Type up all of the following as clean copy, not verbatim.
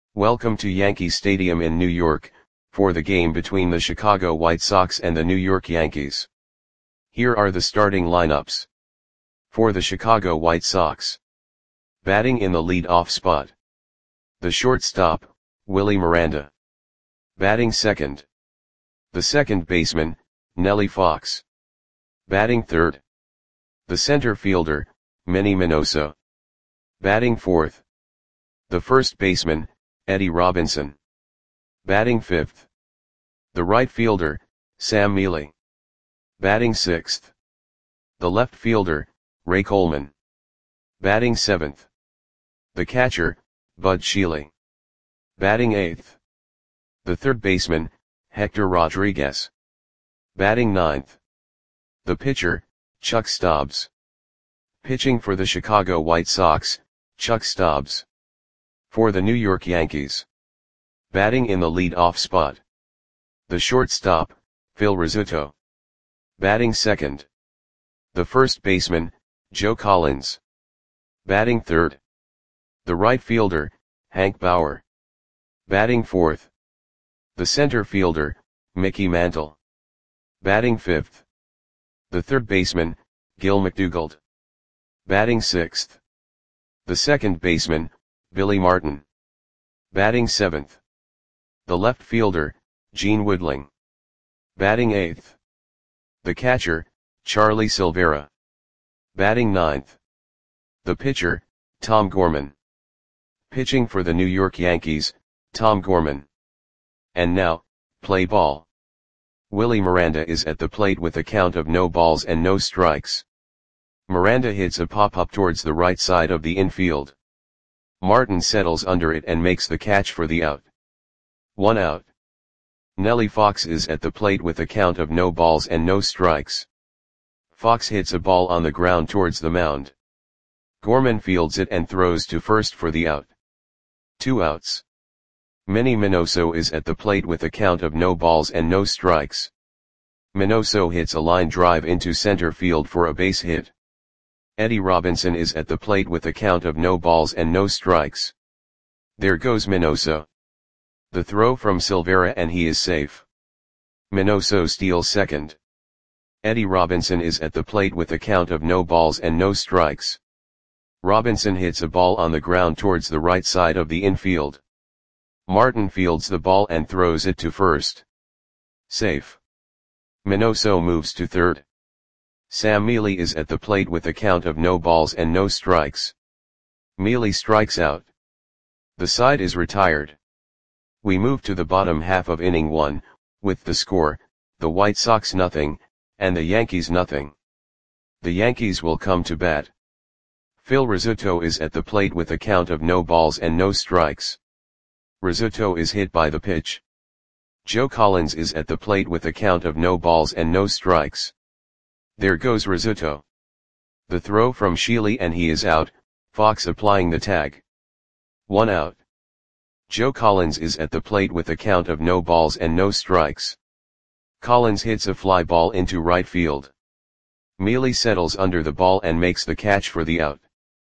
Welcome to Yankee Stadium in New York, for the game between the Chicago White Sox and the New York Yankees. Here are the starting lineups. For the Chicago White Sox. Batting in the lead-off spot. The shortstop, Willie Miranda. Batting second. The second baseman, Nellie Fox. Batting third. The center fielder, Manny Minoso. Batting fourth. The first baseman, Eddie Robinson. Batting fifth. The right fielder, Sam Mele. Batting sixth. The left fielder, Ray Coleman. Batting seventh. The catcher, Bud Shelly. Batting eighth. The third baseman, Hector Rodriguez. Batting ninth. The pitcher, Chuck Stobbs. Pitching for the Chicago White Sox, Chuck Stobbs. For the New York Yankees. Batting in the lead-off spot. The shortstop, Phil Rizzuto. Batting second. The first baseman, Joe Collins. Batting third. The right fielder, Hank Bauer. Batting fourth. The center fielder, Mickey Mantle. Batting fifth. The third baseman, Gil McDougald. Batting sixth. The second baseman, Billy Martin. Batting seventh. The left fielder, Gene Woodling. Batting eighth. The catcher, Charlie Silvera. Batting ninth. The pitcher, Tom Gorman. Pitching for the New York Yankees, Tom Gorman. And now, play ball. Willie Miranda is at the plate with a count of no balls and no strikes. Miranda hits a pop-up towards the right side of the infield. Martin settles under it and makes the catch for the out. 1 out. Nellie Fox is at the plate with a count of no balls and no strikes. Fox hits a ball on the ground towards the mound. Gorman fields it and throws to first for the out. 2 outs. Manny Minoso is at the plate with a count of no balls and no strikes. Minoso hits a line drive into center field for a base hit. Eddie Robinson is at the plate with a count of no balls and no strikes. There goes Minoso. The throw from Silvera and he is safe. Minoso steals second. Eddie Robinson is at the plate with a count of no balls and no strikes. Robinson hits a ball on the ground towards the right side of the infield. Martin fields the ball and throws it to first. Safe. Minoso moves to third. Sam Mele is at the plate with a count of no balls and no strikes. Mele strikes out. The side is retired. We move to the bottom half of inning 1, with the score, the White Sox nothing, and the Yankees nothing. The Yankees will come to bat. Phil Rizzuto is at the plate with a count of no balls and no strikes. Rizzuto is hit by the pitch. Joe Collins is at the plate with a count of no balls and no strikes. There goes Rizzuto. The throw from Shelly and he is out, Fox applying the tag. 1 out. Joe Collins is at the plate with a count of no balls and no strikes. Collins hits a fly ball into right field. Mele settles under the ball and makes the catch for the out.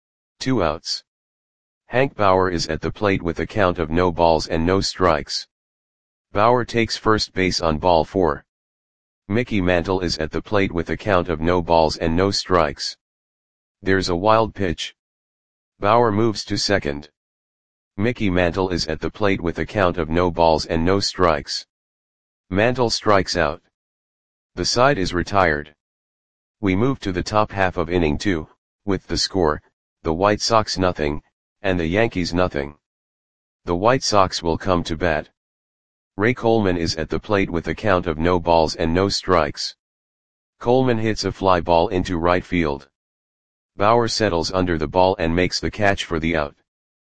2 outs. Hank Bauer is at the plate with a count of no balls and no strikes. Bauer takes first base on ball 4. Mickey Mantle is at the plate with a count of no balls and no strikes. There's a wild pitch. Bauer moves to second. Mickey Mantle is at the plate with a count of no balls and no strikes. Mantle strikes out. The side is retired. We move to the top half of inning 2, with the score, the White Sox nothing, and the Yankees nothing. The White Sox will come to bat. Ray Coleman is at the plate with a count of no balls and no strikes. Coleman hits a fly ball into right field. Bauer settles under the ball and makes the catch for the out.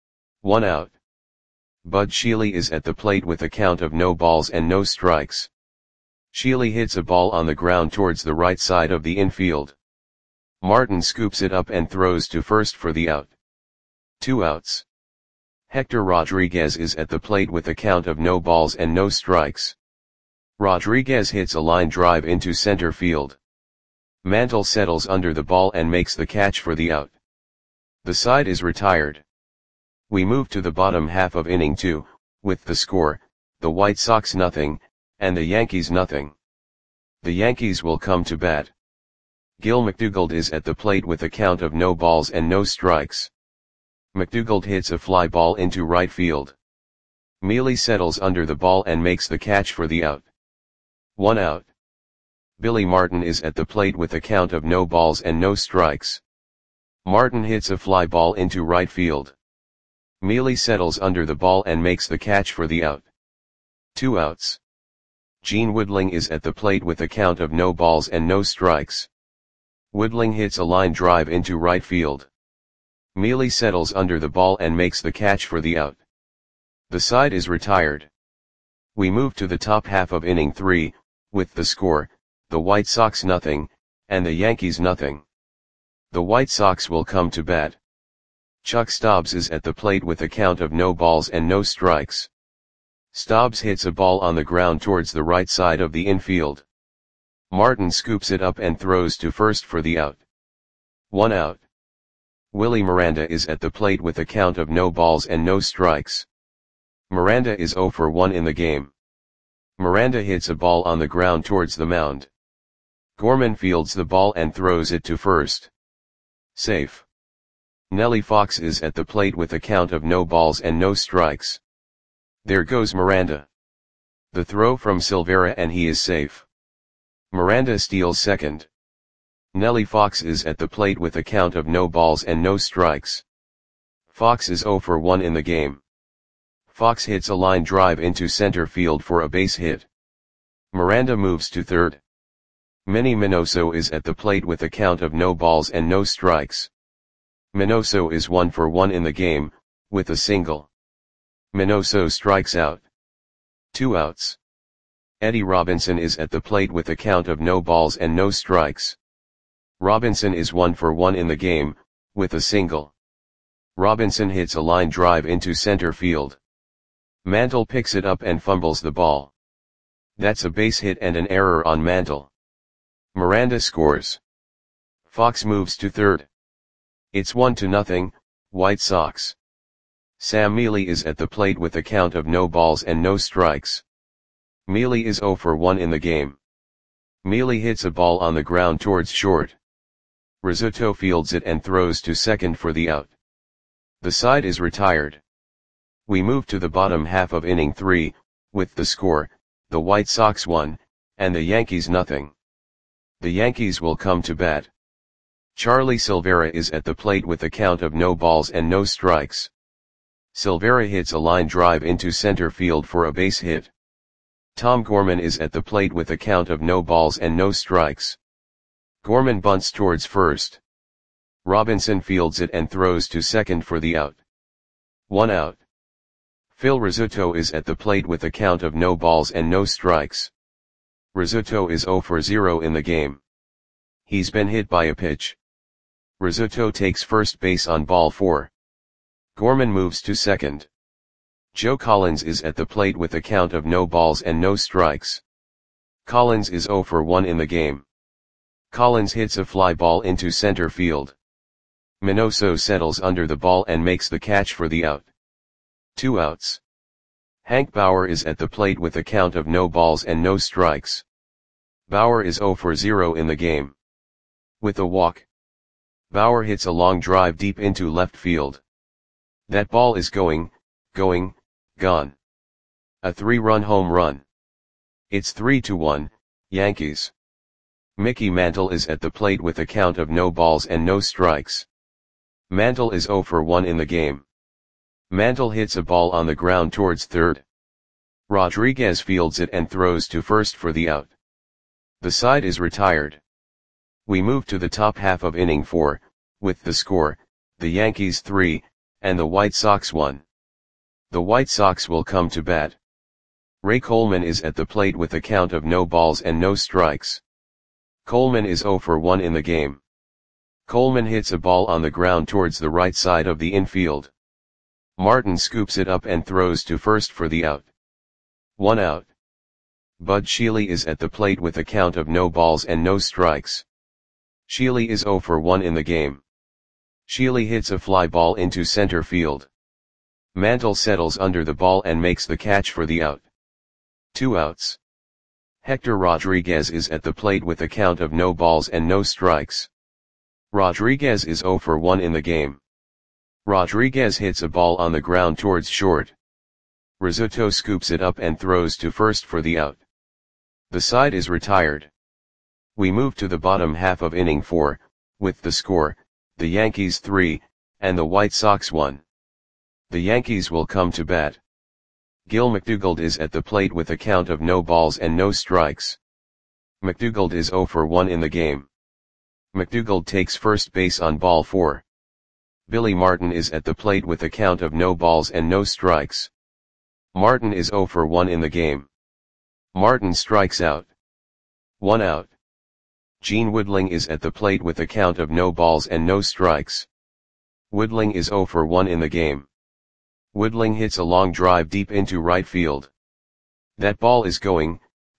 1 out. Bud Shelly is at the plate with a count of no balls and no strikes. Shelly hits a ball on the ground towards the right side of the infield. Martin scoops it up and throws to first for the out. 2 outs. Hector Rodriguez is at the plate with a count of no balls and no strikes. Rodriguez hits a line drive into center field. Mantle settles under the ball and makes the catch for the out. The side is retired. We move to the bottom half of inning 2, with the score, the White Sox nothing, and the Yankees nothing. The Yankees will come to bat. Gil McDougald is at the plate with a count of no balls and no strikes. McDougald hits a fly ball into right field. Mealy settles under the ball and makes the catch for the out. 1 out. Billy Martin is at the plate with a count of no balls and no strikes. Martin hits a fly ball into right field. Mealy settles under the ball and makes the catch for the out. 2 outs. Gene Woodling is at the plate with a count of no balls and no strikes. Woodling hits a line drive into right field. Mealy settles under the ball and makes the catch for the out. The side is retired. We move to the top half of inning 3, with the score, the White Sox nothing, and the Yankees nothing. The White Sox will come to bat. Chuck Stobbs is at the plate with a count of no balls and no strikes. Stobbs hits a ball on the ground towards the right side of the infield. Martin scoops it up and throws to first for the out. 1 out. Willie Miranda is at the plate with a count of no balls and no strikes. Miranda is 0 for 1 in the game. Miranda hits a ball on the ground towards the mound. Gorman fields the ball and throws it to first. Safe. Nellie Fox is at the plate with a count of no balls and no strikes. There goes Miranda. The throw from Silvera and he is safe. Miranda steals second. Nellie Fox is at the plate with a count of no balls and no strikes. Fox is 0 for 1 in the game. Fox hits a line drive into center field for a base hit. Miranda moves to third. Manny Minoso is at the plate with a count of no balls and no strikes. Minoso is 1 for 1 in the game, with a single. Minoso strikes out. 2 outs. Eddie Robinson is at the plate with a count of no balls and no strikes. Robinson is 1 for 1 in the game, with a single. Robinson hits a line drive into center field. Mantle picks it up and fumbles the ball. That's a base hit and an error on Mantle. Miranda scores. Fox moves to third. It's 1-0, White Sox. Sam Mealy is at the plate with a count of no balls and no strikes. Mealy is 0 for 1 in the game. Mealy hits a ball on the ground towards short. Rizzuto fields it and throws to second for the out. The side is retired. We move to the bottom half of inning 3, with the score, the White Sox 1, and the Yankees nothing. The Yankees will come to bat. Charlie Silvera is at the plate with a count of no balls and no strikes. Silvera hits a line drive into center field for a base hit. Tom Gorman is at the plate with a count of no balls and no strikes. Gorman bunts towards first. Robinson fields it and throws to second for the out. 1 out. Phil Rizzuto is at the plate with a count of no balls and no strikes. Rizzuto is 0 for 0 in the game. He's been hit by a pitch. Rizzuto takes first base on ball 4. Gorman moves to second. Joe Collins is at the plate with a count of no balls and no strikes. Collins is 0 for 1 in the game. Collins hits a fly ball into center field. Minoso settles under the ball and makes the catch for the out. 2 outs. Hank Bauer is at the plate with a count of no balls and no strikes. Bauer is 0 for 0 in the game. With a walk. Bauer hits a long drive deep into left field. That ball is gone. A 3-run home run. It's 3-1, Yankees. Mickey Mantle is at the plate with a count of no balls and no strikes. Mantle is 0 for 1 in the game. Mantle hits a ball on the ground towards third. Rodriguez fields it and throws to first for the out. The side is retired. We move to the top half of inning 4, with the score, the Yankees 3, and the White Sox 1. The White Sox will come to bat. Ray Coleman is at the plate with a count of no balls and no strikes. Coleman is 0 for 1 in the game. Coleman hits a ball on the ground towards the right side of the infield. Martin scoops it up and throws to first for the out. 1 out. Bud Shealy is at the plate with a count of no balls and no strikes. Shealy is 0 for 1 in the game. Shealy hits a fly ball into center field. Mantle settles under the ball and makes the catch for the out. 2 outs. Hector Rodriguez is at the plate with a count of no balls and no strikes. Rodriguez is 0 for 1 in the game. Rodriguez hits a ball on the ground towards short. Rizzuto scoops it up and throws to first for the out. The side is retired. We move to the bottom half of inning 4, with the score, the Yankees 3, and the White Sox 1. The Yankees will come to bat. Gil McDougald is at the plate with a count of no balls and no strikes. McDougald is 0 for 1 in the game. McDougald takes first base on ball 4. Billy Martin is at the plate with a count of no balls and no strikes. Martin is 0 for 1 in the game. Martin strikes out. 1 out. Gene Woodling is at the plate with a count of no balls and no strikes. Woodling is 0 for 1 in the game. Woodling hits a long drive deep into right field. That ball is gone.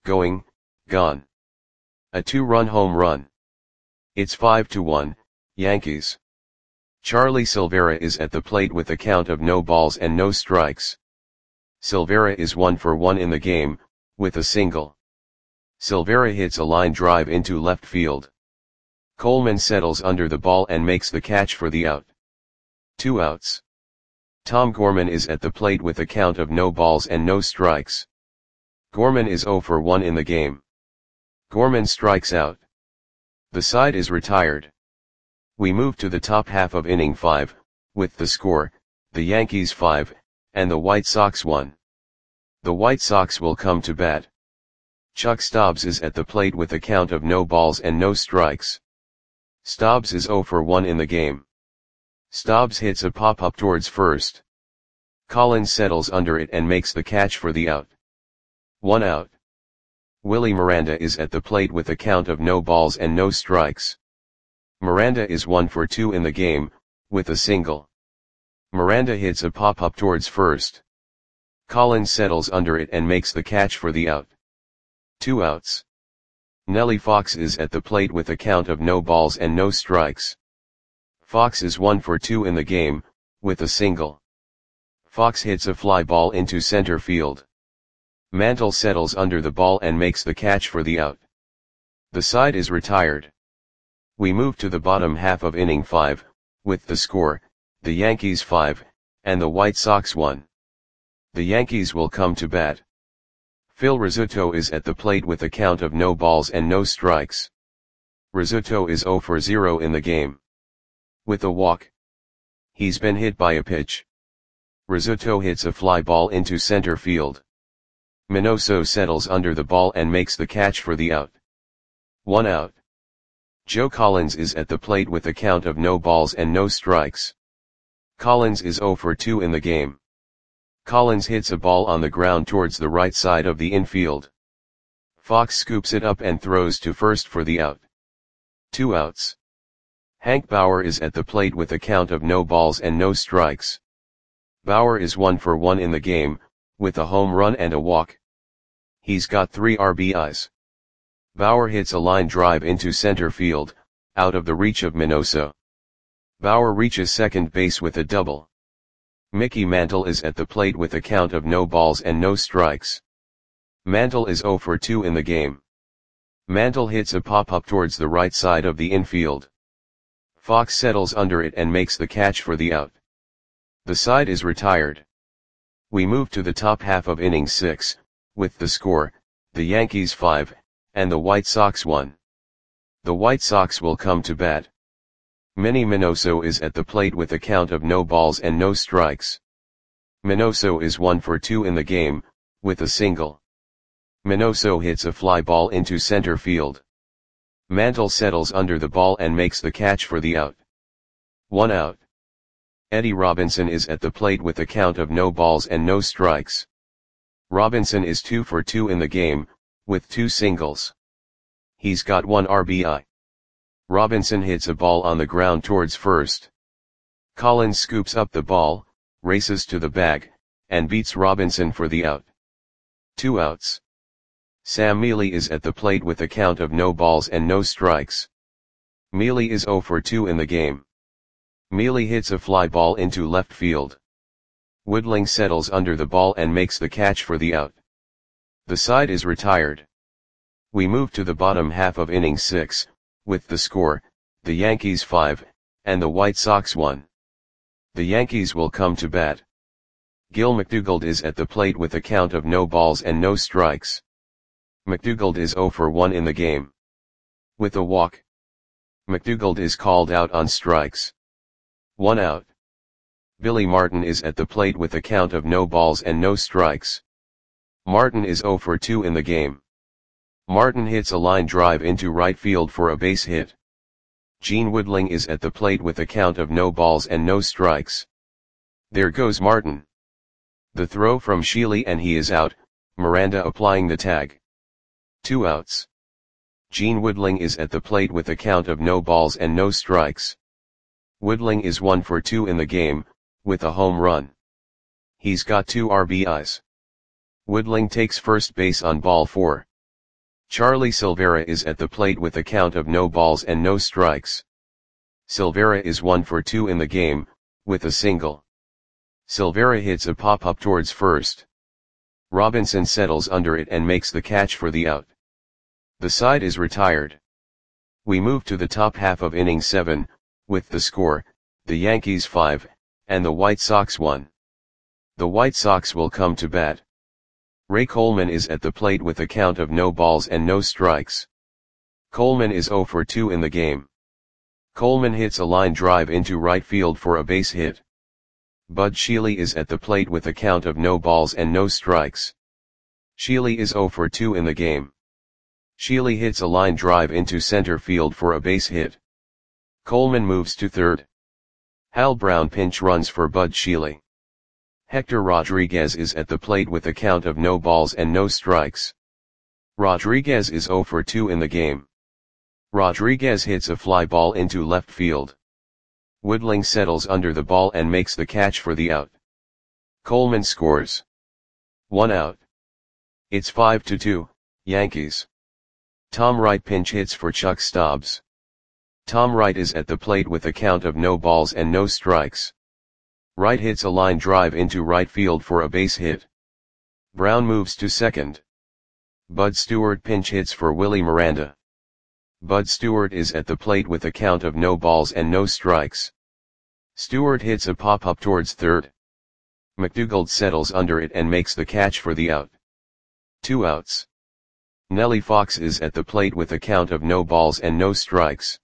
A 2-run home run. It's 5-1, Yankees. Charlie Silvera is at the plate with a count of no balls and no strikes. Silvera is 1 for 1 in the game, with a single. Silvera hits a line drive into left field. Coleman settles under the ball and makes the catch for the out. 2 outs. Tom Gorman is at the plate with a count of no balls and no strikes. Gorman is 0 for 1 in the game. Gorman strikes out. The side is retired. We move to the top half of inning 5, with the score, the Yankees 5, and the White Sox 1. The White Sox will come to bat. Chuck Stobbs is at the plate with a count of no balls and no strikes. Stobbs is 0 for 1 in the game. Stobbs hits a pop-up towards first. Collins settles under it and makes the catch for the out. 1 out. Willie Miranda is at the plate with a count of no balls and no strikes. Miranda is 1 for 2 in the game, with a single. Miranda hits a pop-up towards first. Collins settles under it and makes the catch for the out. 2 outs. Nellie Fox is at the plate with a count of no balls and no strikes. Fox is 1 for 2 in the game, with a single. Fox hits a fly ball into center field. Mantle settles under the ball and makes the catch for the out. The side is retired. We move to the bottom half of inning 5, with the score, the Yankees 5, and the White Sox 1. The Yankees will come to bat. Phil Rizzuto is at the plate with a count of no balls and no strikes. Rizzuto is 0 for 0 in the game. With a walk. He's been hit by a pitch. Rizzuto hits a fly ball into center field. Minoso settles under the ball and makes the catch for the out. 1 out. Joe Collins is at the plate with a count of no balls and no strikes. Collins is 0 for 2 in the game. Collins hits a ball on the ground towards the right side of the infield. Fox scoops it up and throws to first for the out. 2 outs. Hank Bauer is at the plate with a count of no balls and no strikes. Bauer is 1 for 1 in the game, with a home run and a walk. He's got 3 RBIs. Bauer hits a line drive into center field, out of the reach of Minoso. Bauer reaches second base with a double. Mickey Mantle is at the plate with a count of no balls and no strikes. Mantle is 0 for 2 in the game. Mantle hits a pop-up towards the right side of the infield. Fox settles under it and makes the catch for the out. The side is retired. We move to the top half of inning 6, with the score, the Yankees 5, and the White Sox 1. The White Sox will come to bat. Manny Minoso is at the plate with a count of no balls and no strikes. Minoso is 1 for 2 in the game, with a single. Minoso hits a fly ball into center field. Mantle settles under the ball and makes the catch for the out. 1 out. Eddie Robinson is at the plate with a count of no balls and no strikes. Robinson is 2 for 2 in the game, with 2 singles. He's got 1 RBI. Robinson hits a ball on the ground towards first. Collins scoops up the ball, races to the bag, and beats Robinson for the out. 2 outs. Sam Mealy is at the plate with a count of no balls and no strikes. Mealy is 0 for 2 in the game. Mealy hits a fly ball into left field. Woodling settles under the ball and makes the catch for the out. The side is retired. We move to the bottom half of inning 6, with the score, the Yankees 5, and the White Sox 1. The Yankees will come to bat. Gil McDougald is at the plate with a count of no balls and no strikes. McDougald is 0 for 1 in the game. With a walk, McDougald is called out on strikes. 1 out. Billy Martin is at the plate with a count of no balls and no strikes. Martin is 0 for 2 in the game. Martin hits a line drive into right field for a base hit. Gene Woodling is at the plate with a count of no balls and no strikes. There goes Martin. The throw from Sheely and he is out, Miranda applying the tag. 2 outs. Gene Woodling is at the plate with a count of no balls and no strikes. Woodling is 1 for 2 in the game, with a home run. He's got 2 RBIs. Woodling takes first base on ball 4. Charlie Silvera is at the plate with a count of no balls and no strikes. Silvera is 1 for 2 in the game, with a single. Silvera hits a pop-up towards first. Robinson settles under it and makes the catch for the out. The side is retired. We move to the top half of inning 7, with the score, the Yankees 5, and the White Sox 1. The White Sox will come to bat. Ray Coleman is at the plate with a count of no balls and no strikes. Coleman is 0 for 2 in the game. Coleman hits a line drive into right field for a base hit. Bud Sheely is at the plate with a count of no balls and no strikes. Sheely is 0 for 2 in the game. Sheely hits a line drive into center field for a base hit. Coleman moves to third. Hal Brown pinch runs for Bud Sheely. Hector Rodriguez is at the plate with a count of no balls and no strikes. Rodriguez is 0 for 2 in the game. Rodriguez hits a fly ball into left field. Woodling settles under the ball and makes the catch for the out. Coleman scores. 1 out. It's 5-2, Yankees. Tom Wright pinch hits for Chuck Stobbs. Tom Wright is at the plate with a count of no balls and no strikes. Wright hits a line drive into right field for a base hit. Brown moves to second. Bud Stewart pinch hits for Willie Miranda. Bud Stewart is at the plate with a count of no balls and no strikes. Stewart hits a pop-up towards third. McDougald settles under it and makes the catch for the out. 2 outs. Nellie Fox is at the plate with a count of no balls and no strikes.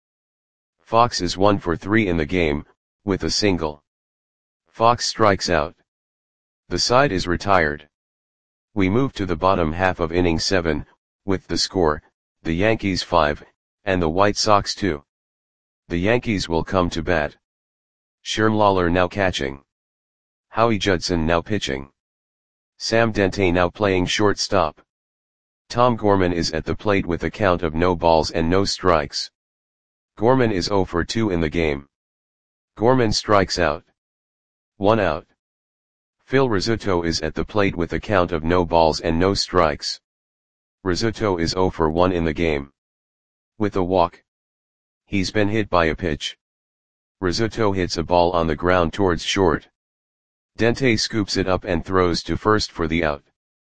Fox is 1 for 3 in the game, with a single. Fox strikes out. The side is retired. We move to the bottom half of inning 7, with the score, the Yankees 5, and the White Sox 2. The Yankees will come to bat. Sherm Lawler now catching. Howie Judson now pitching. Sam Dente now playing shortstop. Tom Gorman is at the plate with a count of no balls and no strikes. Gorman is 0 for 2 in the game. Gorman strikes out. 1 out. Phil Rizzuto is at the plate with a count of no balls and no strikes. Rizzuto is 0 for 1 in the game. With a walk. He's been hit by a pitch. Rizzuto hits a ball on the ground towards short. Dente scoops it up and throws to first for the out.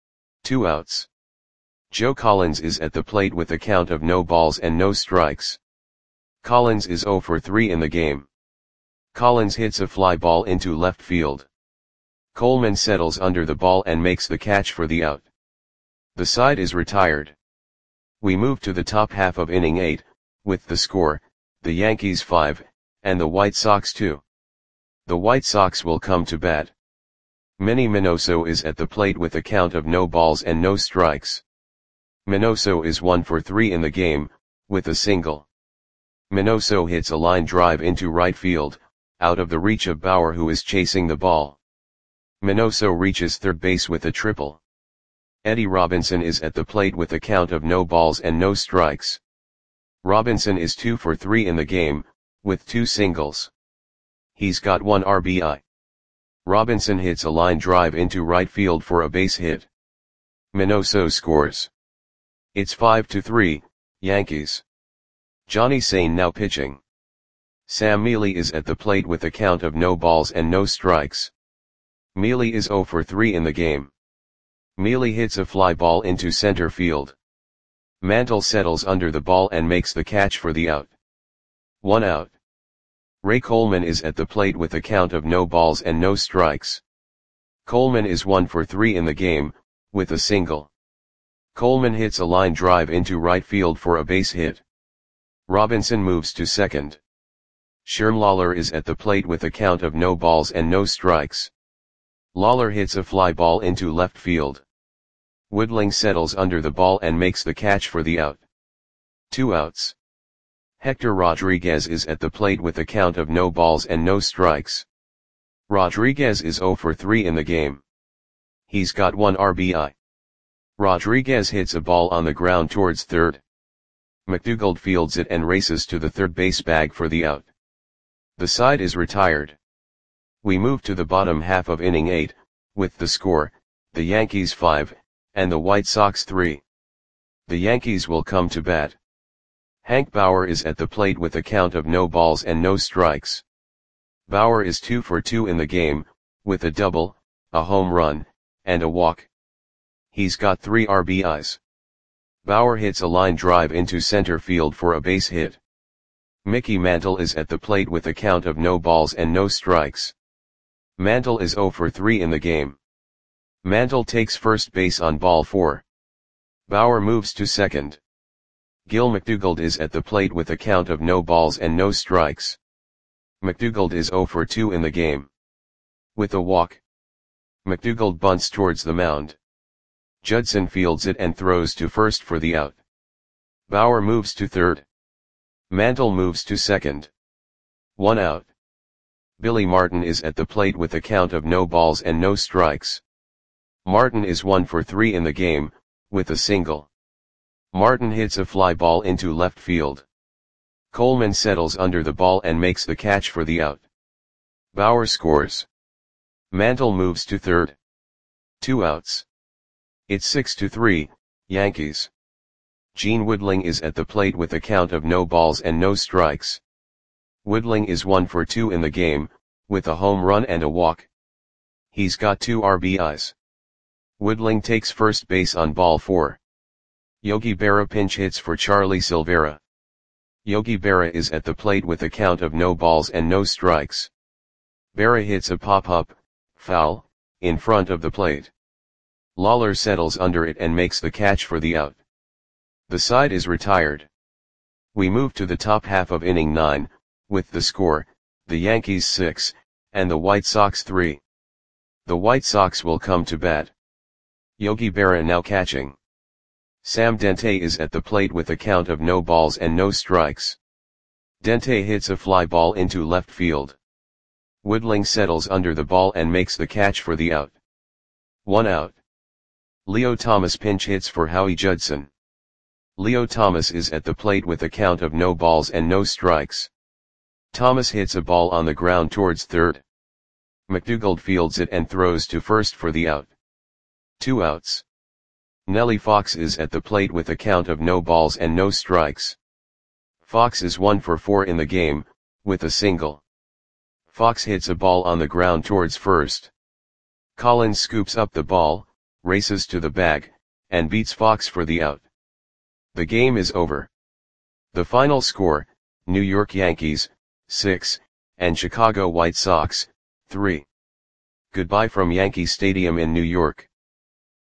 2 outs. Joe Collins is at the plate with a count of no balls and no strikes. Collins is 0 for 3 in the game. Collins hits a fly ball into left field. Coleman settles under the ball and makes the catch for the out. The side is retired. We move to the top half of inning 8, with the score, the Yankees 5, and the White Sox 2. The White Sox will come to bat. Manny Minoso is at the plate with a count of no balls and no strikes. Minoso is 1 for 3 in the game, with a single. Minoso hits a line drive into right field, out of the reach of Bauer who is chasing the ball. Minoso reaches third base with a triple. Eddie Robinson is at the plate with a count of no balls and no strikes. Robinson is 2 for 3 in the game, with 2 singles. He's got 1 RBI. Robinson hits a line drive into right field for a base hit. Minoso scores. It's 5-3, Yankees. Johnny Sain now pitching. Sam Mealy is at the plate with a count of no balls and no strikes. Mealy is 0 for 3 in the game. Mealy hits a fly ball into center field. Mantle settles under the ball and makes the catch for the out. 1 out. Ray Coleman is at the plate with a count of no balls and no strikes. Coleman is 1 for 3 in the game, with a single. Coleman hits a line drive into right field for a base hit. Robinson moves to second. Sherm Lawler is at the plate with a count of no balls and no strikes. Lawler hits a fly ball into left field. Woodling settles under the ball and makes the catch for the out. 2 outs. Hector Rodriguez is at the plate with a count of no balls and no strikes. Rodriguez is 0 for 3 in the game. He's got 1 RBI. Rodriguez hits a ball on the ground towards third. McDougald fields it and races to the third base bag for the out. The side is retired. We move to the bottom half of inning 8, with the score, the Yankees 5, and the White Sox 3. The Yankees will come to bat. Hank Bauer is at the plate with a count of no balls and no strikes. Bauer is 2 for 2 in the game, with a double, a home run, and a walk. He's got 3 RBIs. Bauer hits a line drive into center field for a base hit. Mickey Mantle is at the plate with a count of no balls and no strikes. Mantle is 0 for 3 in the game. Mantle takes first base on ball 4. Bauer moves to second. Gil McDougald is at the plate with a count of no balls and no strikes. McDougald is 0 for 2 in the game. With a walk. McDougald bunts towards the mound. Judson fields it and throws to first for the out. Bauer moves to third. Mantle moves to second. 1 out. Billy Martin is at the plate with a count of no balls and no strikes. Martin is 1 for 3 in the game, with a single. Martin hits a fly ball into left field. Coleman settles under the ball and makes the catch for the out. Bauer scores. Mantle moves to third. 2 outs. It's 6-3, Yankees. Gene Woodling is at the plate with a count of no balls and no strikes. Woodling is 1 for 2 in the game, with a home run and a walk. He's got 2 RBIs. Woodling takes first base on ball 4. Yogi Berra pinch hits for Charlie Silvera. Yogi Berra is at the plate with a count of no balls and no strikes. Berra hits a pop-up, foul, in front of the plate. Lawler settles under it and makes the catch for the out. The side is retired. We move to the top half of inning 9, with the score, the Yankees 6, and the White Sox 3. The White Sox will come to bat. Yogi Berra now catching. Sam Dente is at the plate with a count of no balls and no strikes. Dente hits a fly ball into left field. Woodling settles under the ball and makes the catch for the out. 1 out. Leo Thomas pinch hits for Howie Judson. Leo Thomas is at the plate with a count of no balls and no strikes. Thomas hits a ball on the ground towards third. McDougald fields it and throws to first for the out. 2 outs. Nellie Fox is at the plate with a count of no balls and no strikes. Fox is 1 for 4 in the game, with a single. Fox hits a ball on the ground towards first. Collins scoops up the ball, races to the bag, and beats Fox for the out. The game is over. The final score, New York Yankees, 6, and Chicago White Sox, 3. Goodbye from Yankee Stadium in New York.